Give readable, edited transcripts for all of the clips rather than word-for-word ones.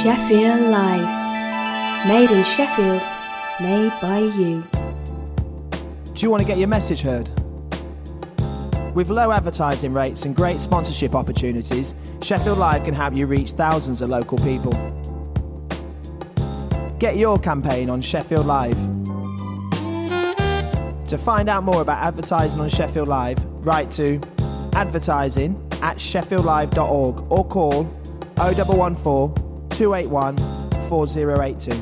Sheffield Live. Made in Sheffield, made by you. Do you want to get your message heard? With low advertising rates and great sponsorship opportunities, Sheffield Live can help you reach thousands of local people. Get your campaign on Sheffield Live. To find out more about advertising on Sheffield Live, write to advertising@sheffieldlive.org or call 0114 281 4082.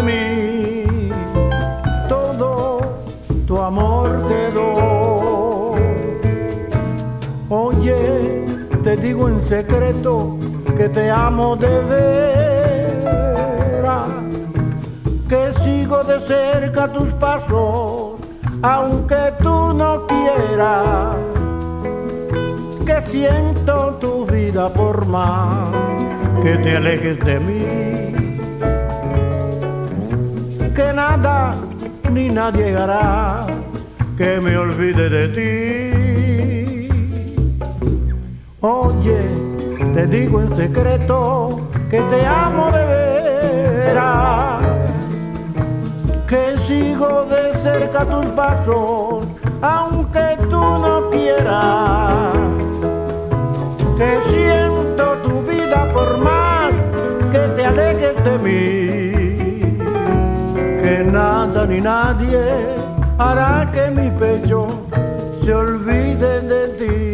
Amor quedó digo en secreto que te amo de veras, que sigo de cerca tus pasos, aunque tú no quieras, que siento tu vida por más que te alejes de mí, que nada ni nadie hará que me olvide de ti. Oye, te digo en secreto que te amo de veras, que sigo de cerca tus pasos, aunque tú no quieras, que siento tu vida por más que te alejes de mí, que nada ni nadie hará que mi pecho se olvide de ti.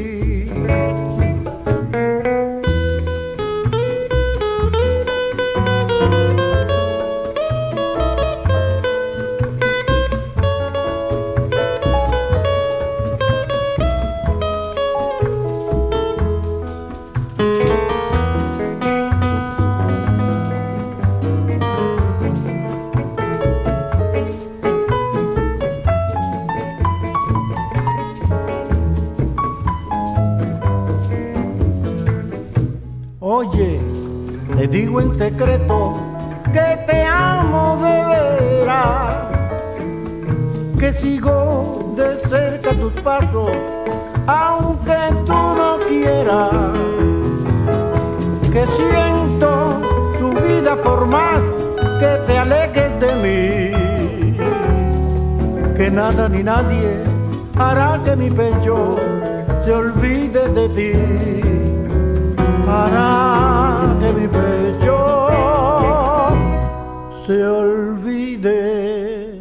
Oye, te digo en secreto que te amo de veras, que sigo de cerca tus pasos, aunque tú no quieras, que siento tu vida por más que te alejes de mí, que nada ni nadie hará que mi pecho se olvide de ti, hará que mi pecho se olvide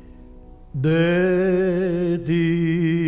de ti.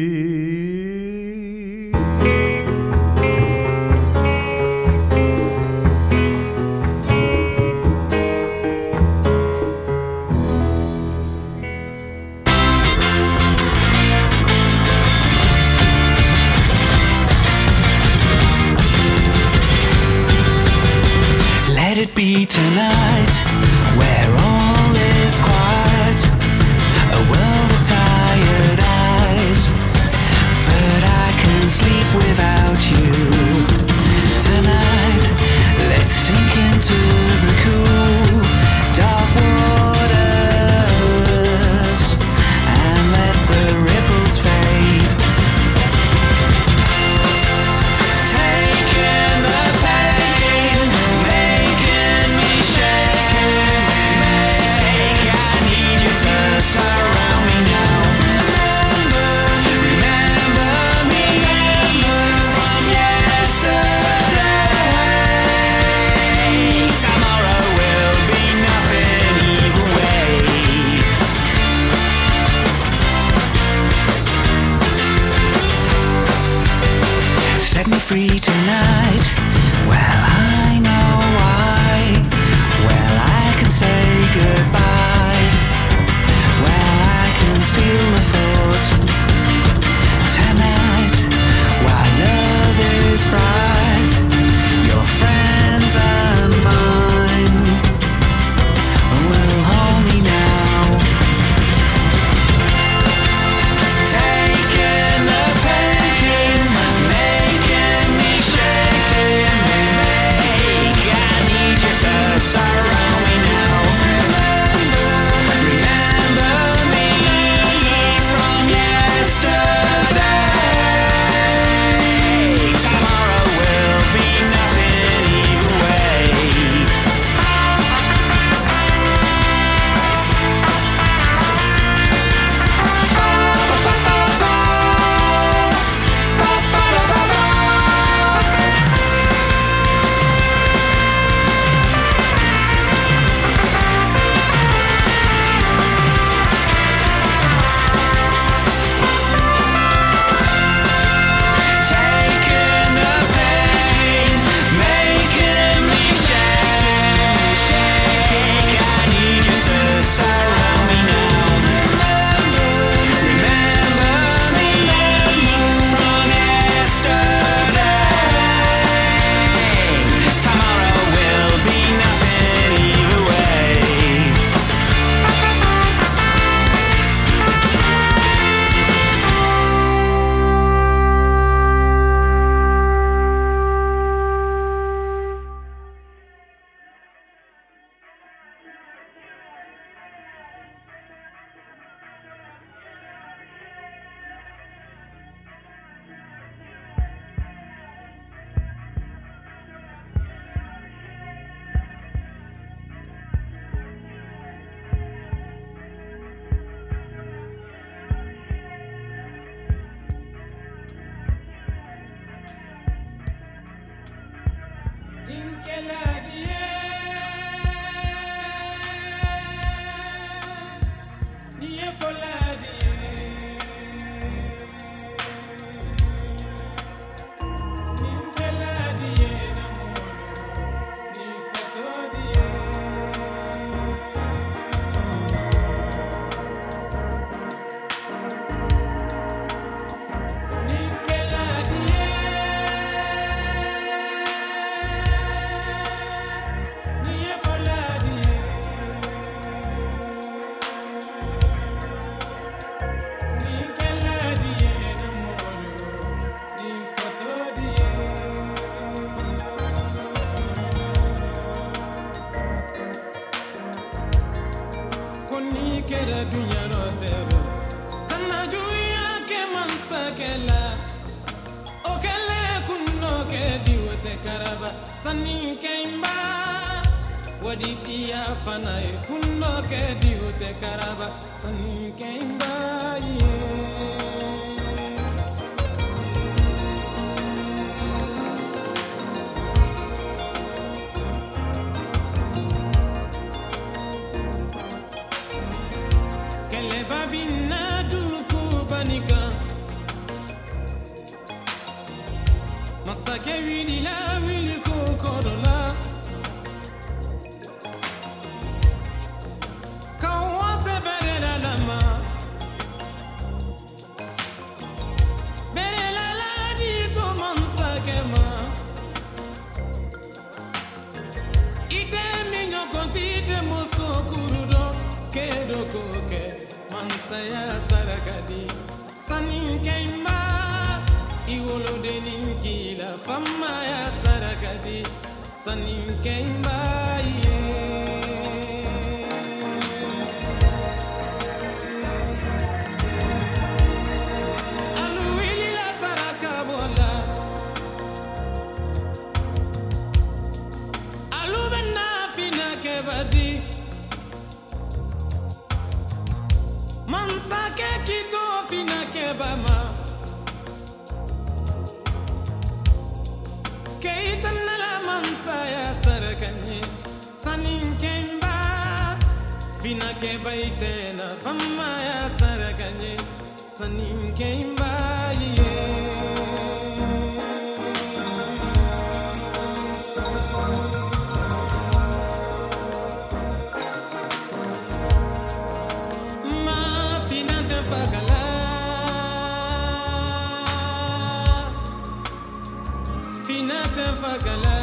Be tonight, where all is quiet, a world of tired eyes, but I can sleep without you. Tonight, let's sink into the cool, dark waters and let the ripples fade. Taking the taking, making me shake. I need you to surround me now. Remember me from yesterday. Tomorrow will be nothing either way. Set me free tonight. Well, I know why. Well, I can say goodbye. Well, I can feel the thoughts tonight. While love is bright, your friends and mine will hold me now. Taking the taking, making me shaking. Sani Kaimba Waditi ya fanae Kundo ke diute karaba Sani Kaimba Kele babina duku banika Masake wili la wili kukodola Kawase bere la lama Bere la la di to mansake ma Ide minyo konti de moso kurudo Kedo koke mansaya sarakadi Sani Kaimba Iwolo de ninkila fama ya sarakadi Sani Kaimba Aluwili la sarakabola Alubena fina kebadi Mansake kito fina kebama Keitana la mansaya sarakanye Sanin Kaimba Fina keba itena fama ya sarakanye Sanin Kaimba Fagala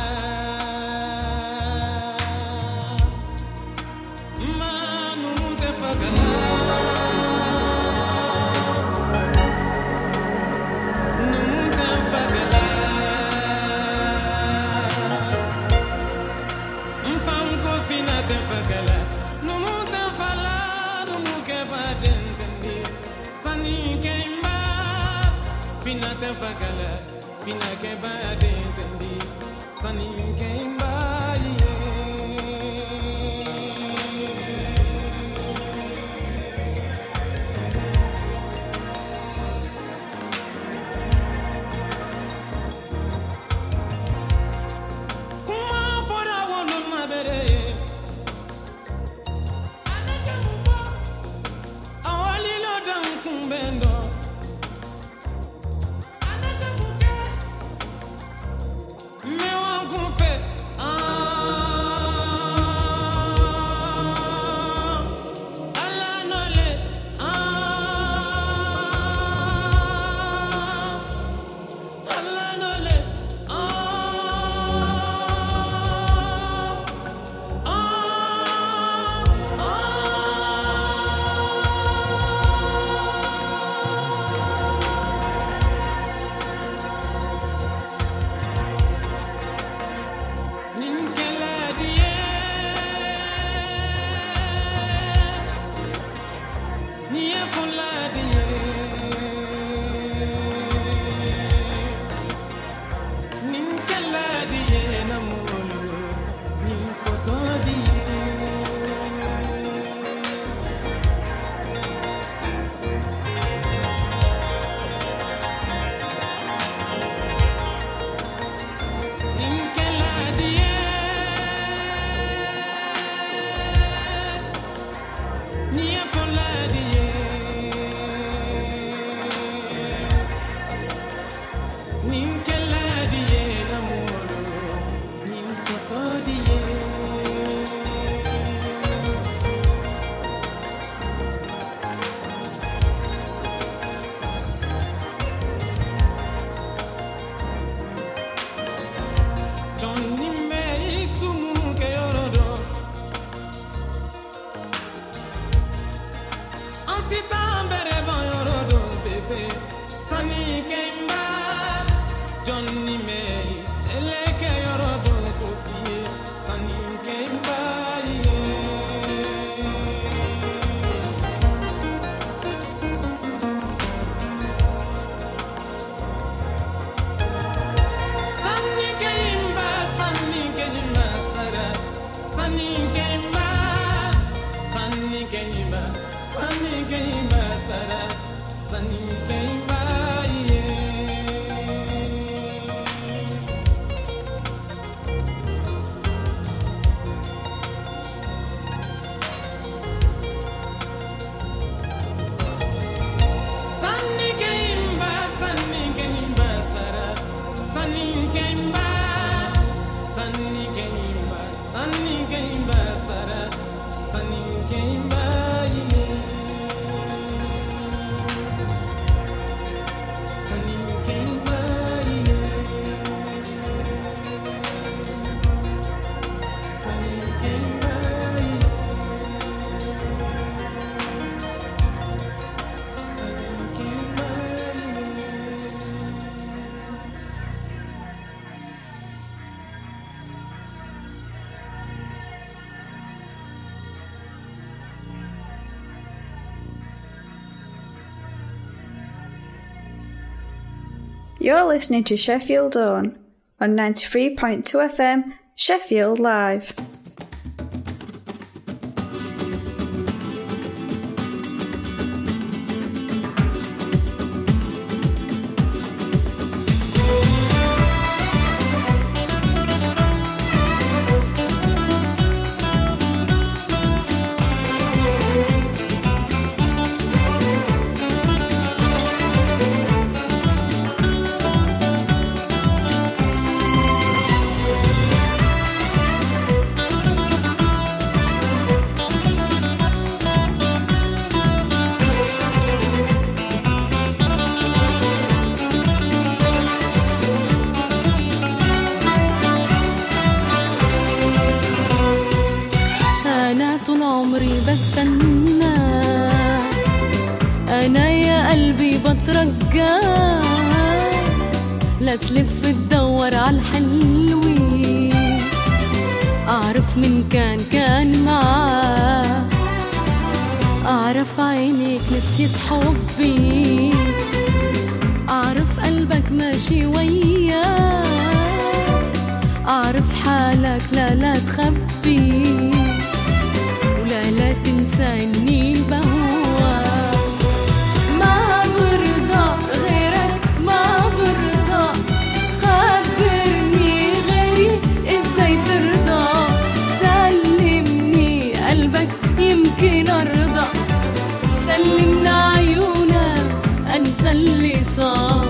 Manu mute fagala Numute fagala Mfanko finate fagala Numute fala Numuke badentendi Sani Kaimba Finate fagala Finake badentendi Sani Kaimba Kuma fora wolo mabere Anaka mufa Awali lo dan kumbendo Anaka muke Mewa kumfe You're listening to Sheffield Own on 93.2 FM, Sheffield Live. لا تلف تدور عالحلوين أعرف من كان معاه أعرف عينيك نسيت حبي أعرف قلبك ماشي وياه أعرف حالك لا تخبي ولا لا تنسى إني بهواك ما برضى غيرك ما برضى خبرني غيري إزاي ترضى سلمني قلبك يمكن أرضى سلمنا عيونك أنسى اللي صار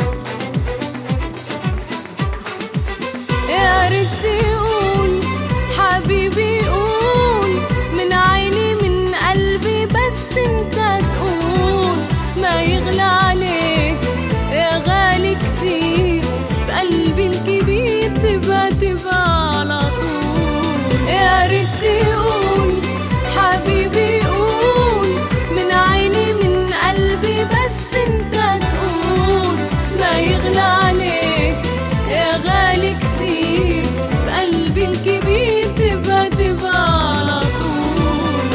يا ريت تقول حبيبي قول من عيني من قلبي بس انت تقول ما يغلى عليك يا غالي كتير بقلبي الكبير تبقى على طول يا ريت تقول حبيبي قول من عيني من قلبي بس انت تقول ما يغلى عليك يا غالي كتير بقلبي الكبير تبقى على طول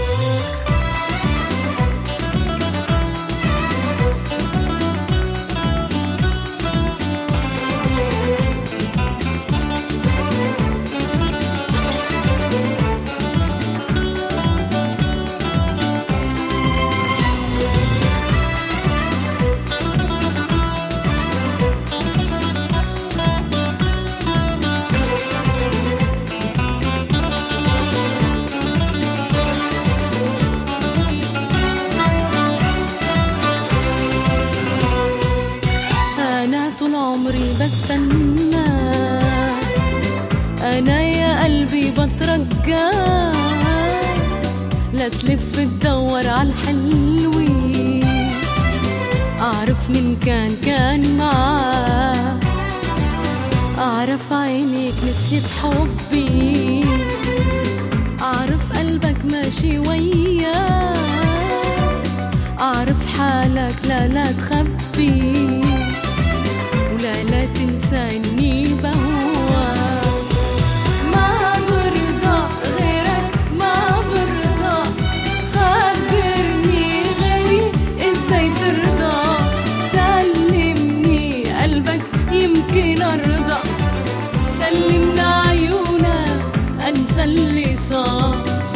بستنى أنا يا قلبي بترجى لا تلف تدور عالحلوين أعرف من كان معاه أعرف عينيك نسيت حبي أعرف قلبك ماشي وياه أعرف حالك لا تخبي لا تنسى إني بهواك ما برضى غيرك ما برضى خبرني غيري إزاي ترضى سلمني قلبك يمكن أرضى سلمنا عيونك أنسى اللي صار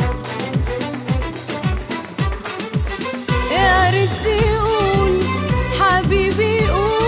يا ريت تقول حبيبي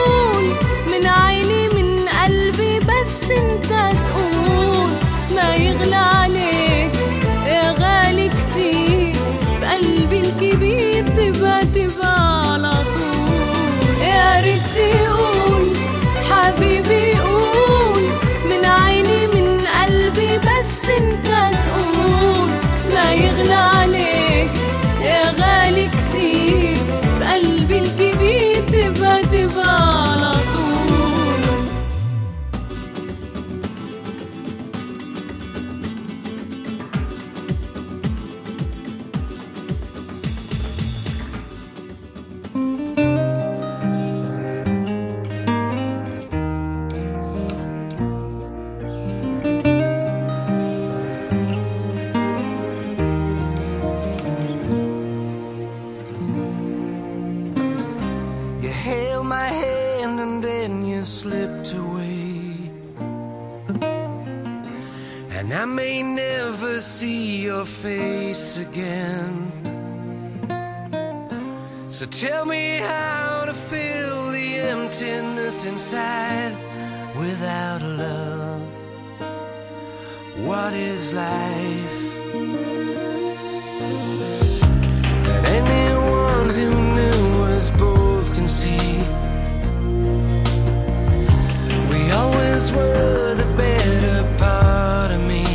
عيني من قلبي بس انت تقول ما يغلى عليك يا غالي كتير بقلبي الكبير تبقى على طول يا ريت تقول حبيبي قول من عيني من قلبي بس انت تقول ما يغلى عليك يا غالي كتير بقلبي الكبير تبقى على طول and then you slipped away. And I may never see your face again. So tell me how to fill the emptiness inside without love. What is life? And anyone who knew us both can see we always were the better part of me.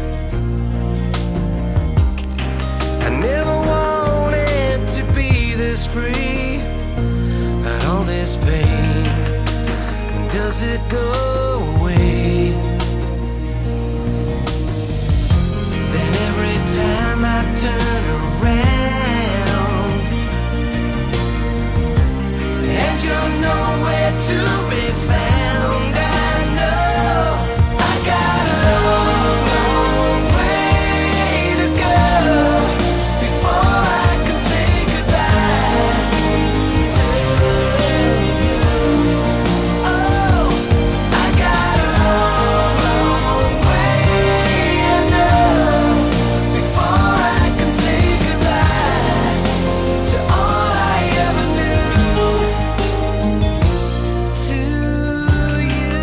I never wanted to be this free, and all this pain, does it go away? Then every time I turn around and you're nowhere to be found, I know I got a long, long way to go before I can say goodbye to you. Oh, I got a long, long way, I know, before I can say goodbye to all I ever knew. To you,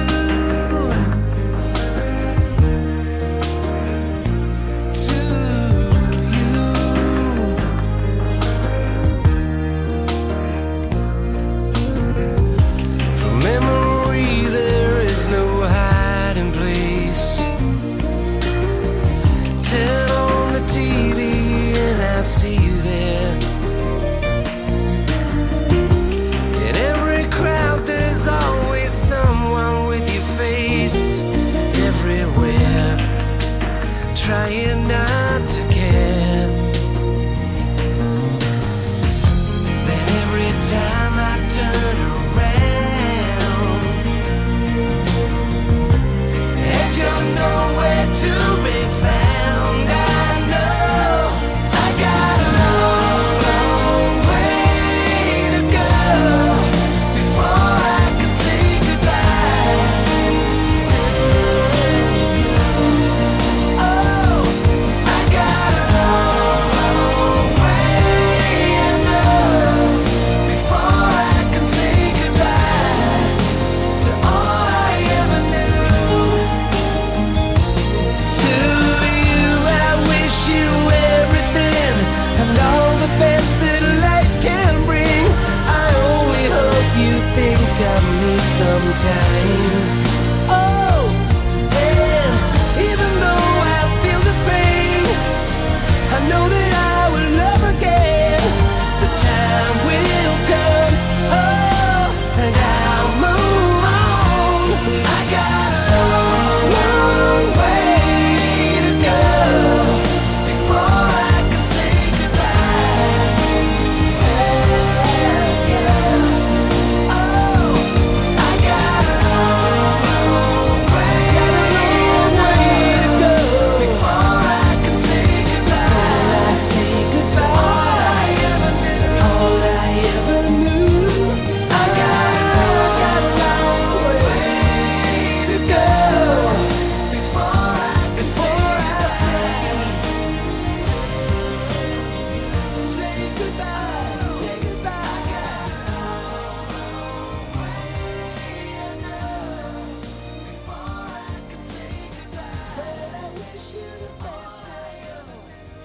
from memory there is no hiding place. Turn on the TV and I see you there. In every crowd there's always someone with your face everywhere, trying not to care. Then every time I turn around and you're nowhere to be found, I know I got a long, long way to go before I can say goodbye to you. Oh, I got a long, long way, I know, before I can say goodbye to all I ever knew. To you I wish you everything and all the best that life can bring. I only hope you think of me sometimes. Oh, and even though I feel the pain, I know that I will love again. The time will come, oh, and I'll move on. I got a long, long way to go before I can say goodbye to you. Oh, I got a long, long way to go before I can say goodbye. To all I ever knew, all I ever knew. I got a long way to go before I say goodbye. Say goodbye. I got a long way, I know, before I can say goodbye. But I wish you the best, my own.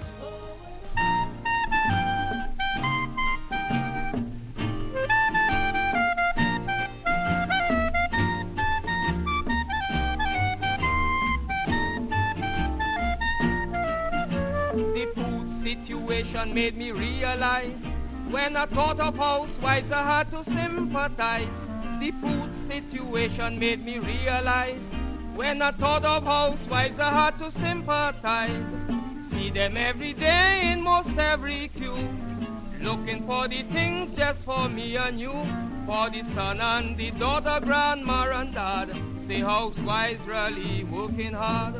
The food situation made me realize when I thought of housewives I had to sympathize. The food situation made me realize when I thought of housewives I had to sympathize. See them every day in most every queue, looking for the things just for me and you, for the son and the daughter, grandma and dad. Say housewives really working hard.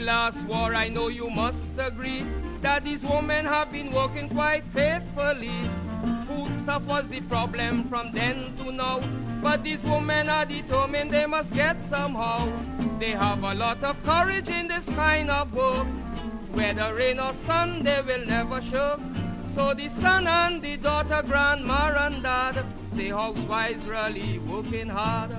last war, I know you must agree that these women have been working quite faithfully. Food stuff was the problem from then to now, but these women are determined they must get somehow. They have a lot of courage in this kind of work. Whether rain or sun, they will never shirk. So the son and the daughter, grandma and dad, say housewives really working hard.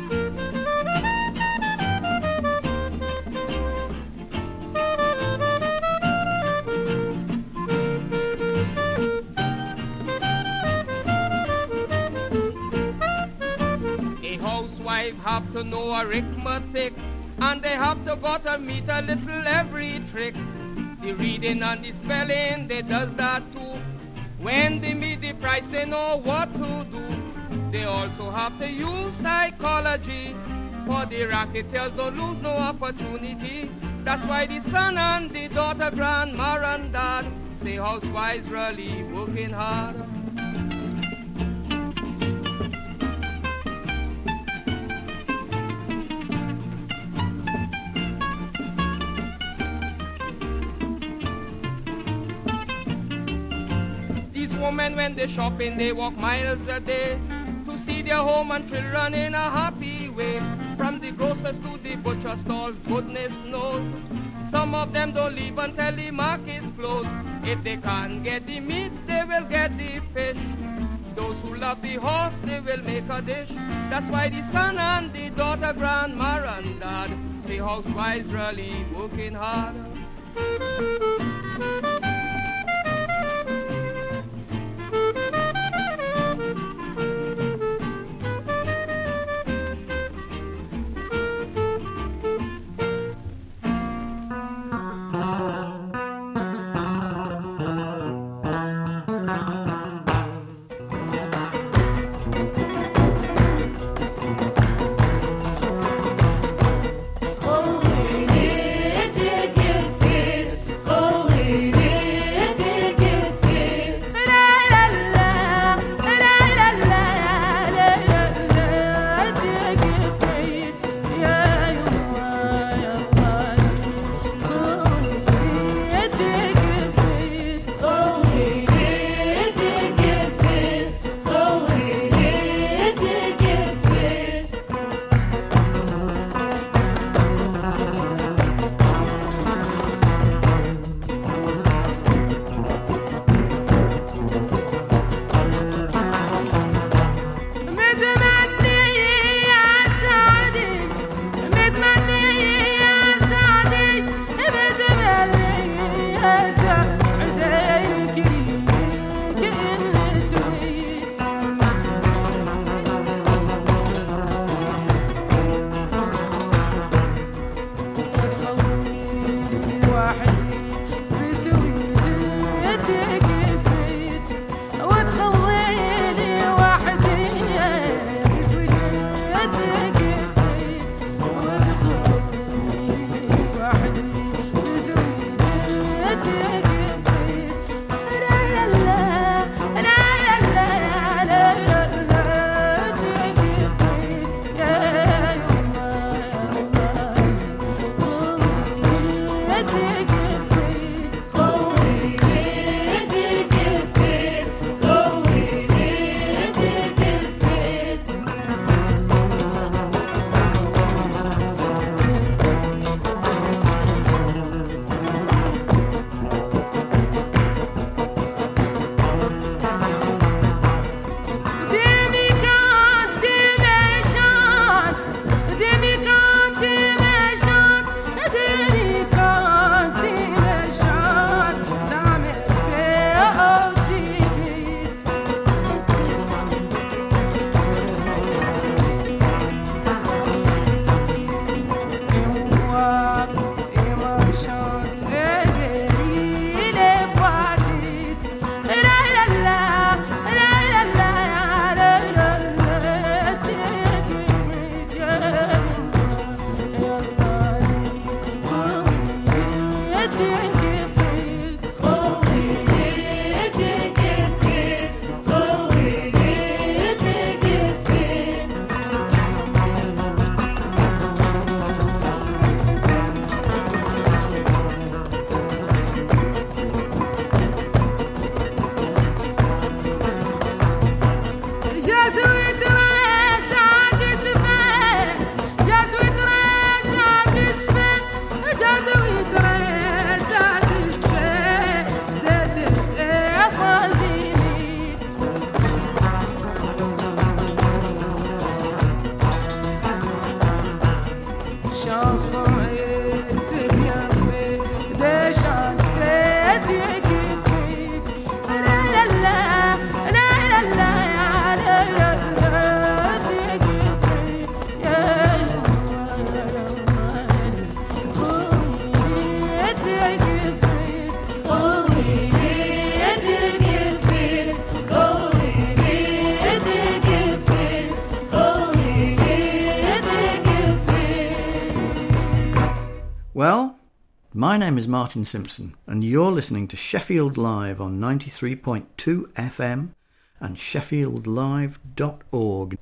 A housewife have to know arithmetic, and they have to got to meet a little every trick. The reading and the spelling, they does that too. When they meet the price, they know what to do. They also have to use psychology, for the racketeers don't lose no opportunity. That's why the son and the daughter, grandma and dad, say housewives really working hard. Women, when they shopping, they walk miles a day to see their home and children in a happy way. From the grocers to the butcher stalls, goodness knows. Some of them don't leave until the market's closed. If they can't get the meat, they will get the fish. Those who love the horse, they will make a dish. That's why the son and the daughter, grandma and dad, say housewives really working hard. Holy, Well, my name is Martin Simpson, and you're listening to Sheffield Live on 93.2 FM and sheffieldlive.org.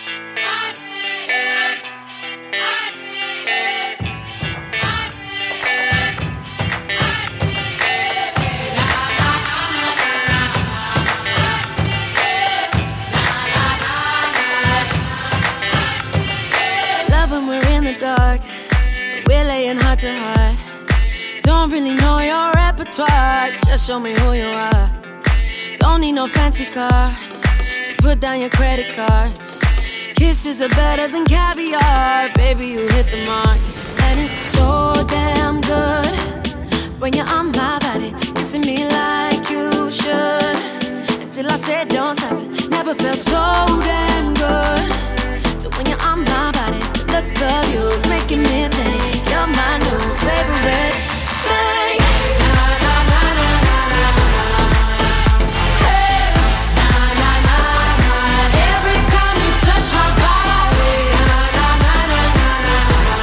Heart to heart, don't really know your repertoire. Just show me who you are. Don't need no fancy cars, so put down your credit cards. Kisses are better than caviar. Baby, you hit the mark, and it's so damn good when you're on my body, kissing me like you should. Until I said don't stop it, never felt so damn good. So when you're on my body, look of you's making me think you're my new favorite thing. Na na na na na na na. Hey, na na na na. Every time you touch my body, na na na na na na.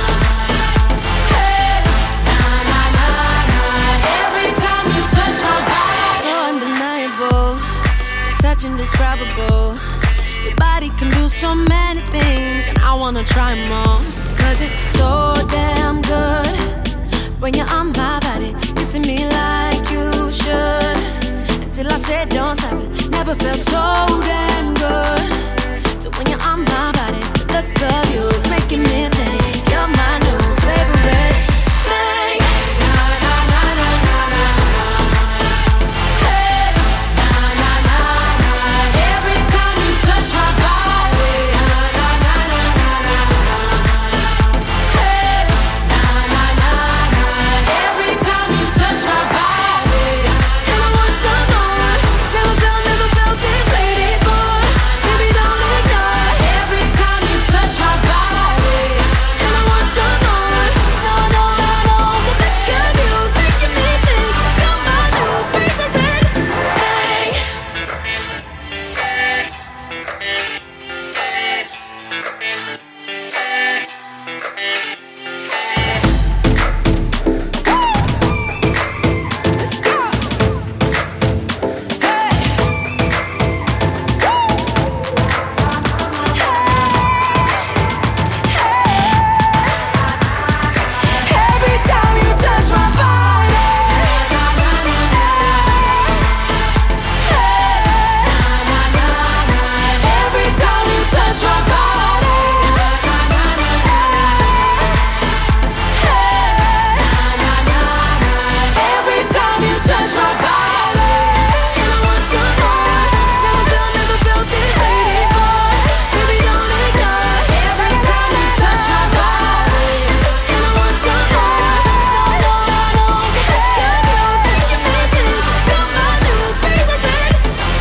Hey, na na na na. Every time you touch my body, so undeniable, touch indescribable. Your body can do so many things, and I wanna try them all. Cause it's so damn good when you're on my body, kissing me like you should. Until I said don't stop it, never felt so damn good. So when you're on my body, look of you's making me think you're my new favorite thing. Na na na na na na. Hey, na na na na. Every time you touch my body, na na na na na na. Hey, na na na na. Every time you touch my body, and I want some more. Never felt this way before. Baby, don't ignore. Every time you touch my body, and I want some more. No, no, no, no. The look of you's making me think you're my new favorite thing. Every time you touch my body, na na na na. Na na na na. Every time you touch my body, na na na na na. Na na na na. Every time you touch my body, and I want some more. Never felt this way before. Baby, don't ignore. Every time you touch my body, and I want some more. No, no, no, no. You're making me think you're my new favorite thing.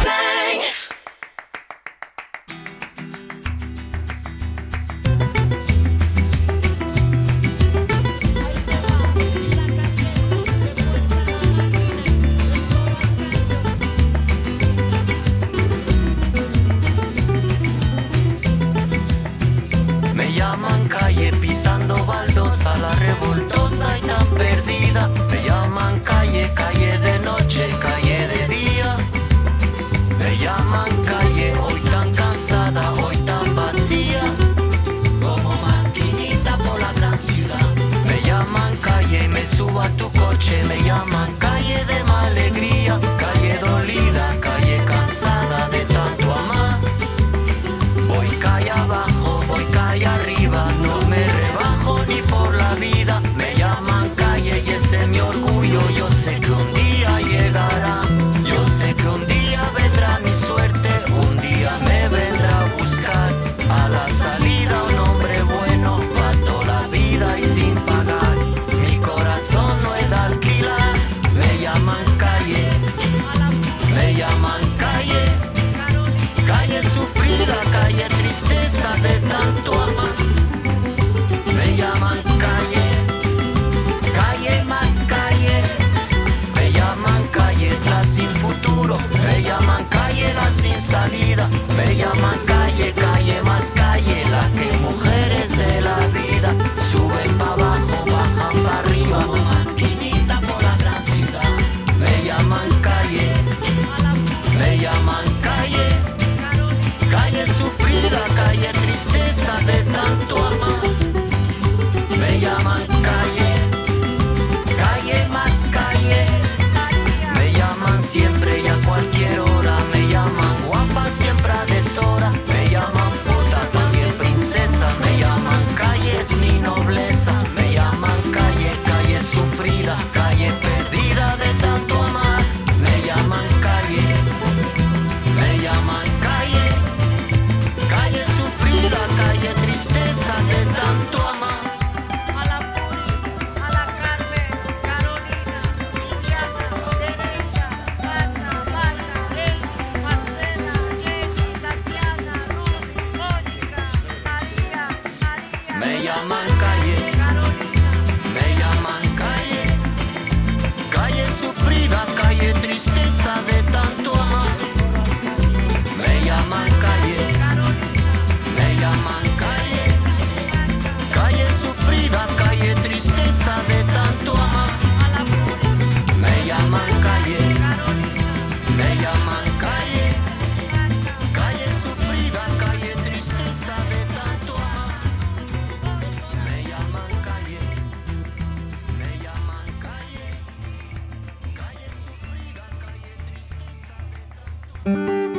Me llaman calle pisando baldosa, la revoltosa y tan perdida. Me llaman calle, calle de noche, calle de día. Me llaman calle, hoy tan cansada, hoy tan vacía. Como maquinita por la gran ciudad. Me llaman calle y me subo a tu coche. Me llaman calle de mala alegría, calle dolida, calle cansada de tanto amar. Voy calle abajo, voy calle arriba, no me rebajo ni por la vida. Me llaman me llaman calle, me llaman calle, calle sufrida, calle tristeza de tanto amar. Me llaman calle, me llaman calle, calle sufrida, calle tristeza de tanto amar. Me llaman calle, me llaman calle, calle sufrida, calle tristeza de tanto amar. Me llaman calle, me llaman calle, calle sufrida, calle tristeza de tanto amar.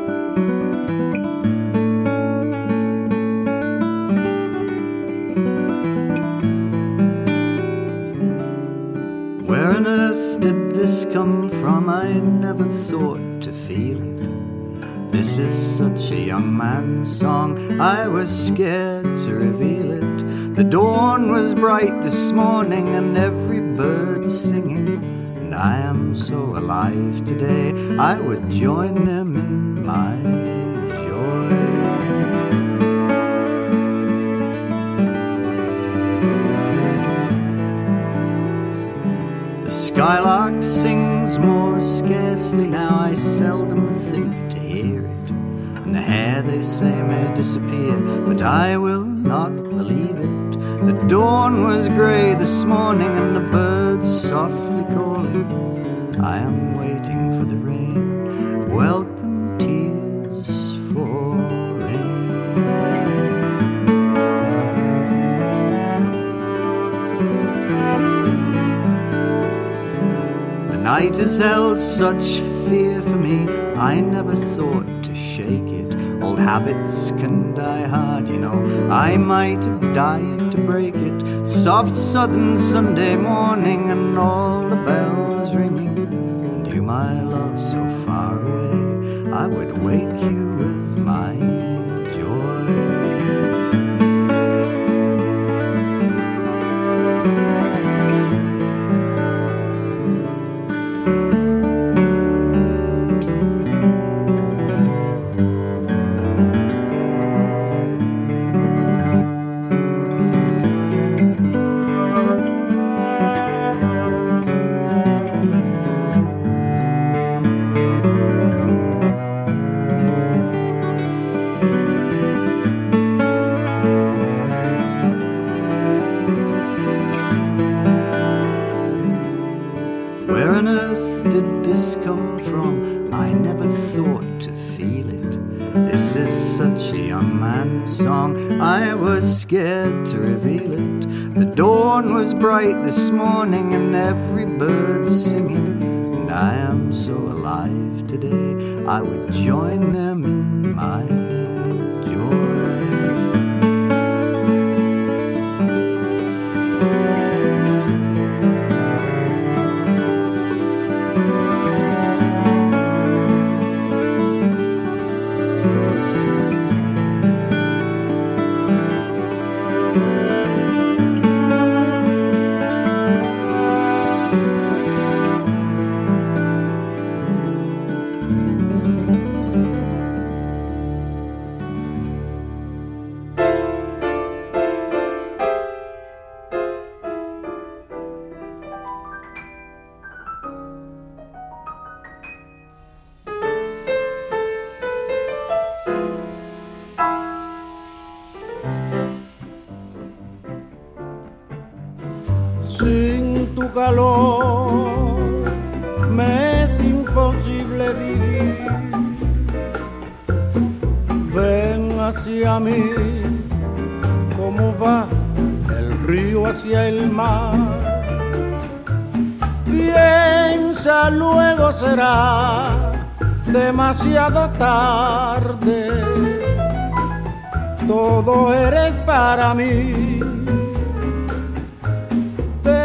Where on earth did this come from? I never thought to feel it. This is such a young man's song, I was scared to reveal it. The dawn was bright this morning and every bird is singing, and I am so alive today, I would join them in my joy. The skylark sings more scarcely now, I seldom think to hear it. And the hair they say may disappear, but I will not believe it. The dawn was grey this morning and the birds softly calling. I am waiting for the rain. Welcome tears falling. The night has held such fear for me, I never thought to shake it. Old habits can die hard, you know, I might have died to break it. Soft southern Sunday morning and all the bells ringing, and you, my love, so far away, I would wake you with my joy. Where on earth did this come from? I never thought to feel it. This is such a young man's song, I was scared to reveal it. The dawn was bright this morning and every bird is singing, and I am so alive today, I would join them in my joy. Sin tu calor me es imposible vivir. Ven hacia mí, como va el río hacia el mar. Piensa, luego será demasiado tarde. Todo eres para mí. Te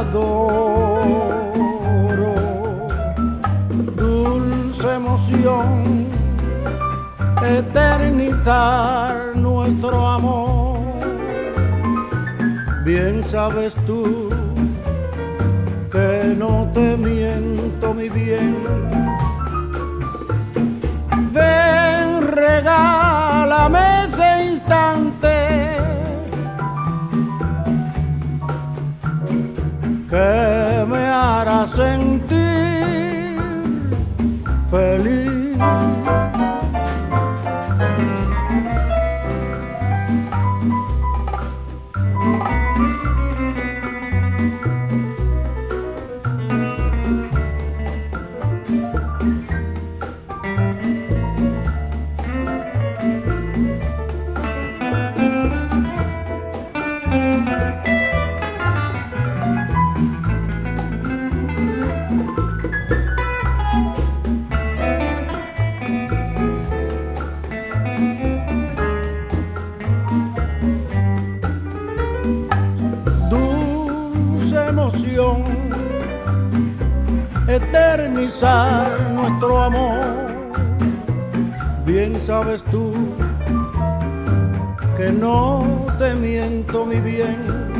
adoro, dulce emoción, eternizar nuestro amor. Bien sabes tú que no te miento, mi bien. Ven, regálame ese instante eternizar nuestro amor. Bien sabes tú que no te miento, mi bien.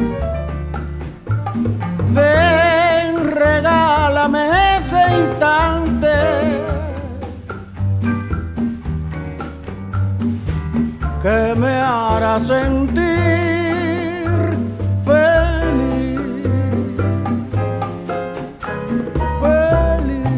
Ven, regálame ese instante que me hará sentir feliz, feliz.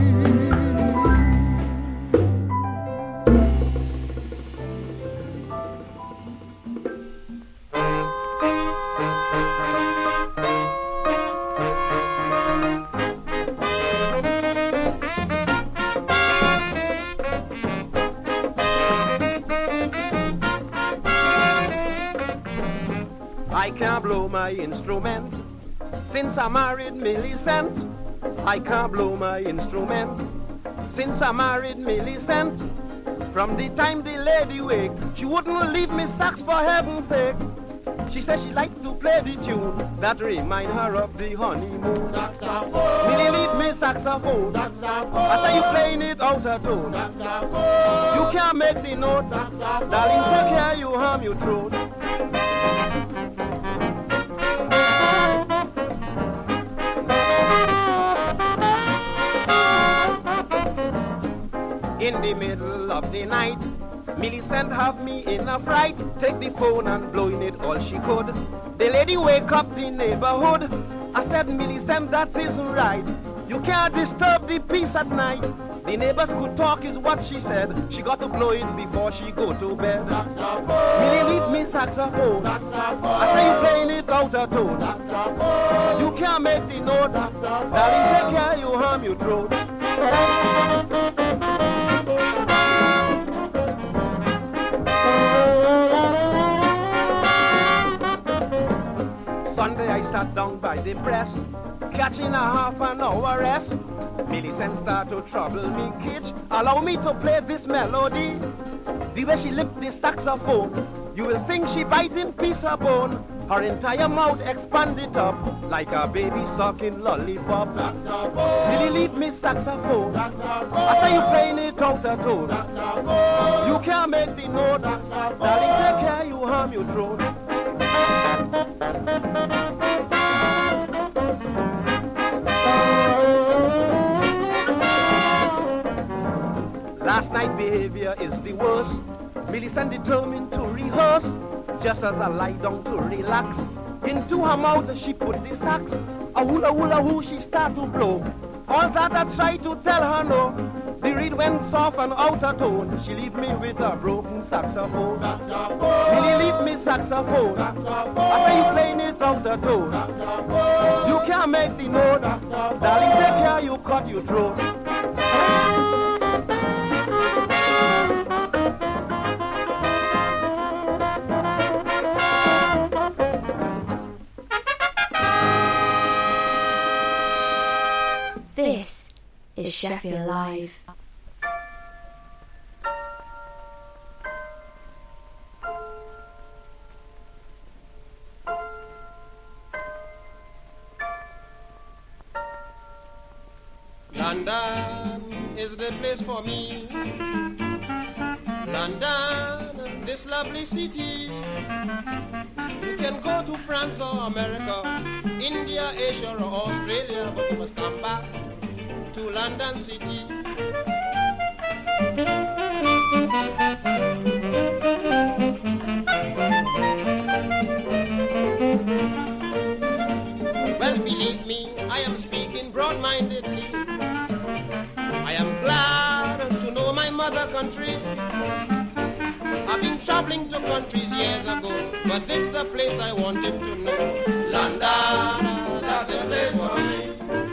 I can't blow my instrument since I married Millicent. I can't blow my instrument since I married Millicent. From the time the lady wake, she wouldn't leave me sax for heaven's sake. She said she liked to play the tune that remind her of the honeymoon. Saxophone. Millie leave me saxophone. Saxophone. I say you playing it out of tone. Saxophone. You can't make the note. Saxophone. Darling, take care, you harm your throat. In the middle of the night, Millicent have me in a fright. Take the phone and blowing it all she could. The lady wake up the neighborhood. I said, Millicent, that isn't right. You can't disturb the peace at night. The neighbors could talk is what she said. She got to blow it before she go to bed. Saxophone. Millie leave me saxophone. Saxophone. I say you playing it out of tone. Saxophone. You can't make the note. Saxophone. Darling, take care, you harm your throat. Sunday I sat down by the press, catching a half an hour rest. Millicent start to trouble me, kitch. Allow me to play this melody. The way she lift the saxophone, you will think she biting piece of bone. Her entire mouth expanded up like a baby sucking lollipop. Saxophone. Millie leave me saxophone. Saxophone. I say you playing it out of tone. Saxophone. You can't make the note. Saxophone. Darling, take care, you harm your throat. Last night behavior is the worst. Millicent determined to rehearse. Just as I lie down to relax, into her mouth she put the sax. A hula hula hoo she start to blow. All that I try to tell her no. The reed went soft and out of tone. She leave me with a broken saxophone. Saxophone. Millie leave me saxophone. Saxophone. I say you playing it out of tone. Saxophone. You can't make the note. Saxophone. Darling, take care, you cut your throat. This is Sheffield Live. London is the place for me. London, this lovely city. You can go to France or America, India, Asia or Australia, but you must come back to London City. Well, believe me, I am speaking broad-mindedly. I am glad to know my mother country. I've been traveling to countries years ago, but this is the place I wanted to know. London, that's the place for me.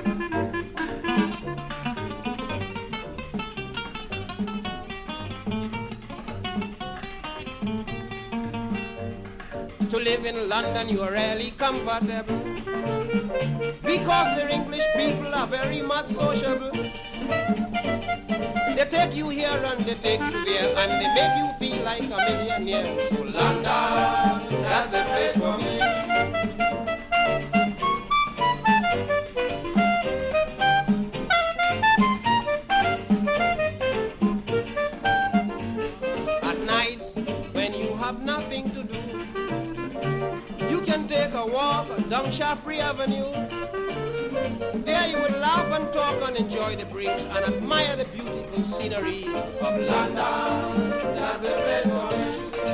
To live in London, you are really comfortable, because the English people are very much sociable. They take you here and they take you there, and they make you feel like a millionaire. So London, that's the place for me. do. You can take a walk down Shaftesbury Avenue. There you will laugh and talk and enjoy the breeze and admire the beautiful scenery of London. That's the place for me.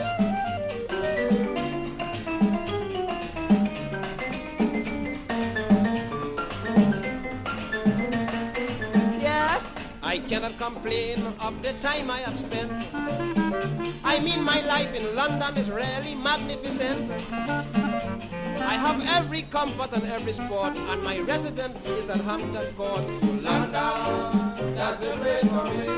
Yes, I cannot complain of the time I have spent. I mean, my life in London is really magnificent. I have every comfort and every sport, and my residence is at Hampton Court. So London, that's the place for me.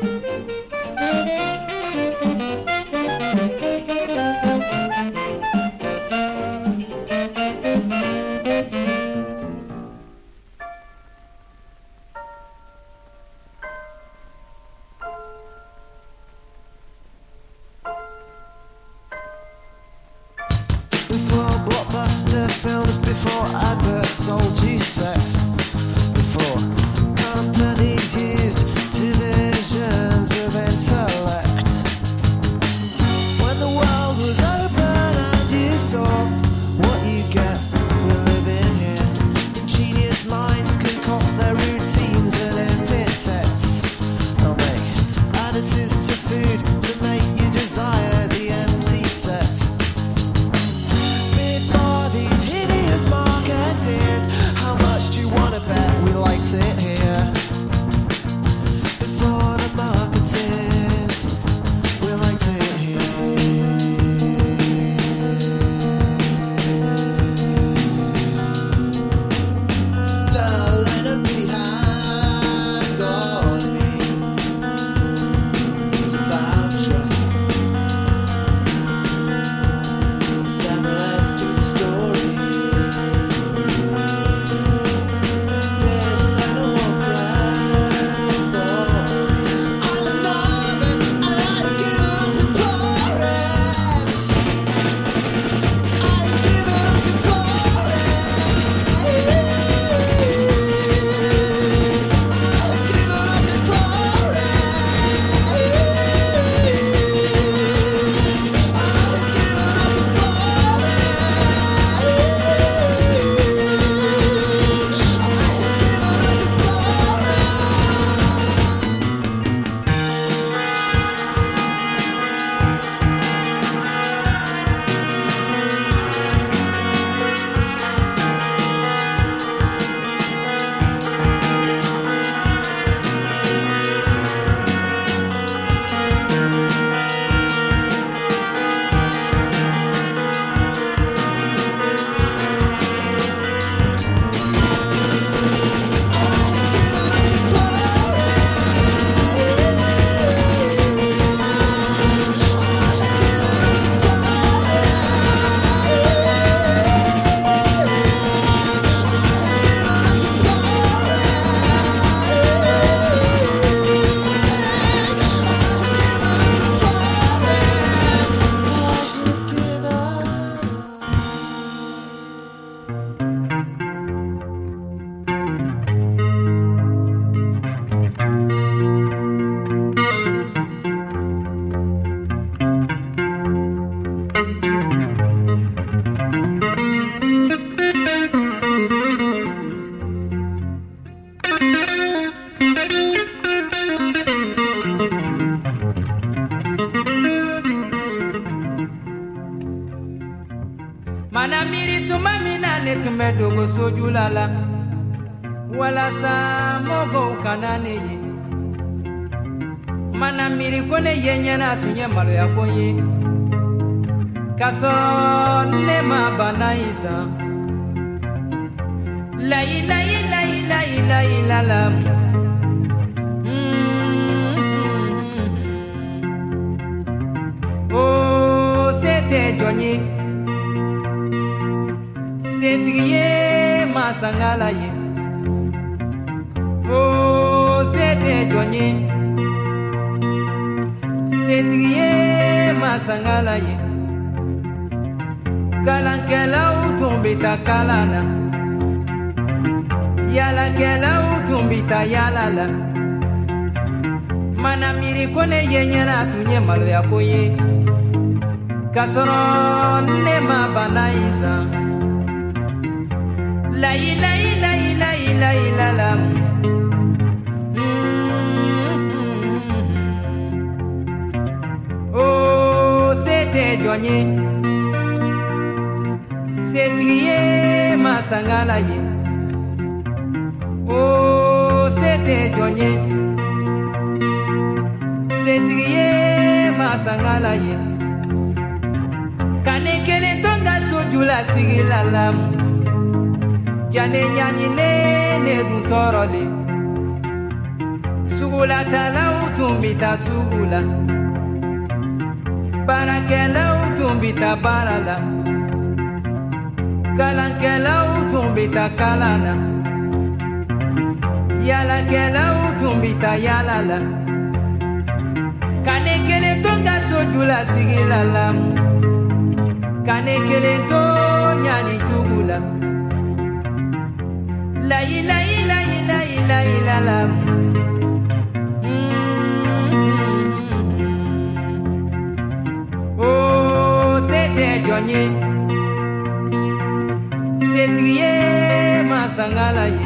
Films before adverts sold you sex, before companies used divisions of intellect. When the world was open and you saw what you get, we're living here. Ingenious minds concoct their routines and epithets. They'll make additives to food to make you desire the empty set. How much do you want to bet we liked it here? Before the marketers, we liked it here. Don't let them be hands on me. It's about trust. Several ends to the story. Manamiri tumamina ne tumedogo sojulala wala sa mogo kanane ye Manamiri kone yenyana tunye malo ya konye Kasoro ne mabana isa La ila ila ila ila ila la Oh c'était Johnny Cédrier Masangala ye Oh c'était Johnny Cédrier Masangala ye Kalankela ou tombita kalana Yala kela ou tombita yala la Manamiri kone yenyana tunye malo ya koye Kasoron ne ma banaisa la ila ila ila ila ila la oh c'était joigné c'est trié ma sangala ye oh c'était joigné c'est trié ma sangala ye kane kele tonga sojula sigila lam jane nyani ne du torole sugula tala utumbita sugula barakela utumbita barala kalankela utumbita kalana yala kela utumbita yalala kane kele tonga sojula sigila lam kane kele to nyani jugula la ila ila ila ila ila la oh c'était joigné c'est trié ma sangala ye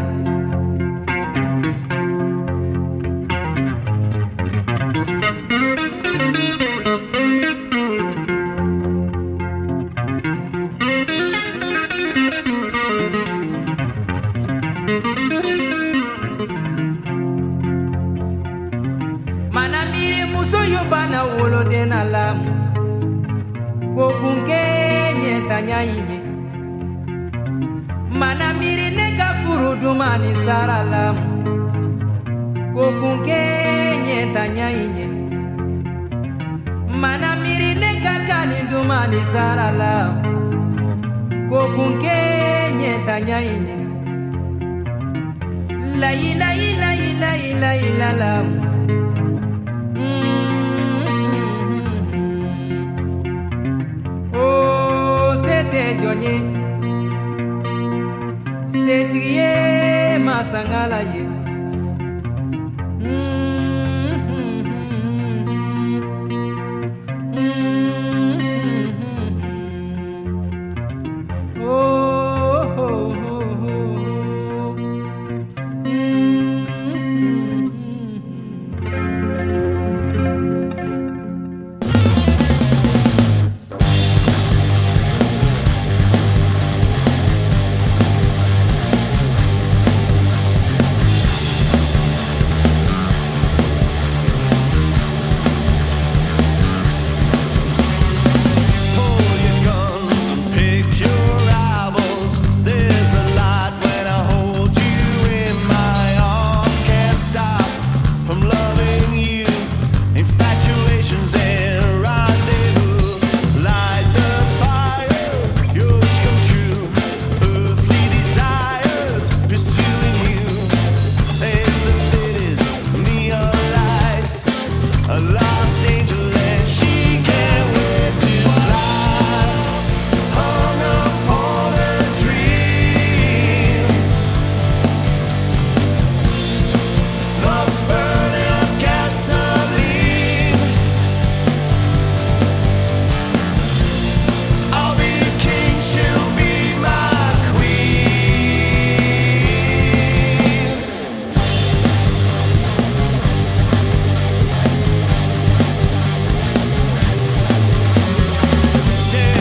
bana wolo dena lam ko kunke nyetanya yini mana miri ne ka furu dumani saralam ko kunke nyetanya yini mana miri ne ka kani dumani saralam ko kunke nyetanya yini la ila ila ila ila ila lam c'était joigné c'est trié ma sangala ye